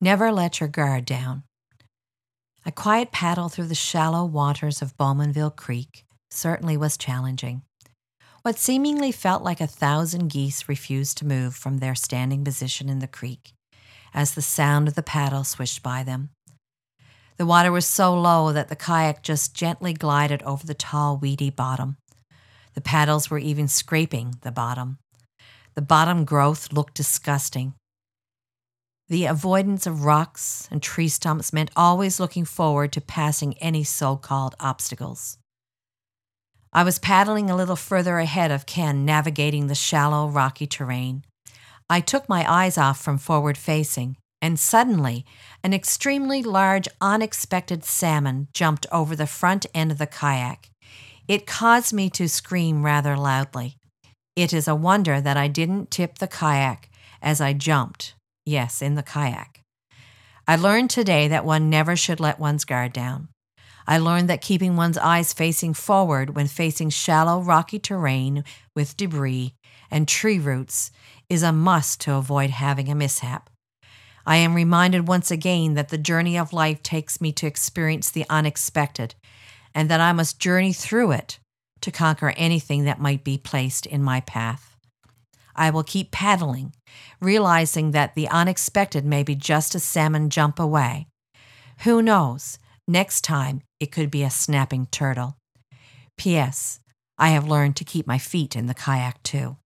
Never let your guard down. A quiet paddle through the shallow waters of Bowmanville Creek certainly was challenging. What seemingly felt like 1,000 geese refused to move from their standing position in the creek as the sound of the paddle swished by them. The water was so low that the kayak just gently glided over the tall, weedy bottom. The paddles were even scraping the bottom. The bottom growth looked disgusting. The avoidance of rocks and tree stumps meant always looking forward to passing any so-called obstacles. I was paddling a little further ahead of Ken, navigating the shallow, rocky terrain. I took my eyes off from forward-facing, and suddenly, an extremely large, unexpected salmon jumped over the front end of the kayak. It caused me to scream rather loudly. It is a wonder that I didn't tip the kayak as I jumped. Yes, in the kayak. I learned today that one never should let one's guard down. I learned that keeping one's eyes facing forward when facing shallow, rocky terrain with debris and tree roots is a must to avoid having a mishap. I am reminded once again that the journey of life takes me to experience the unexpected, and that I must journey through it to conquer anything that might be placed in my path. I will keep paddling, realizing that the unexpected may be just a salmon jump away. Who knows? Next time, it could be a snapping turtle. P.S. I have learned to keep my feet in the kayak too.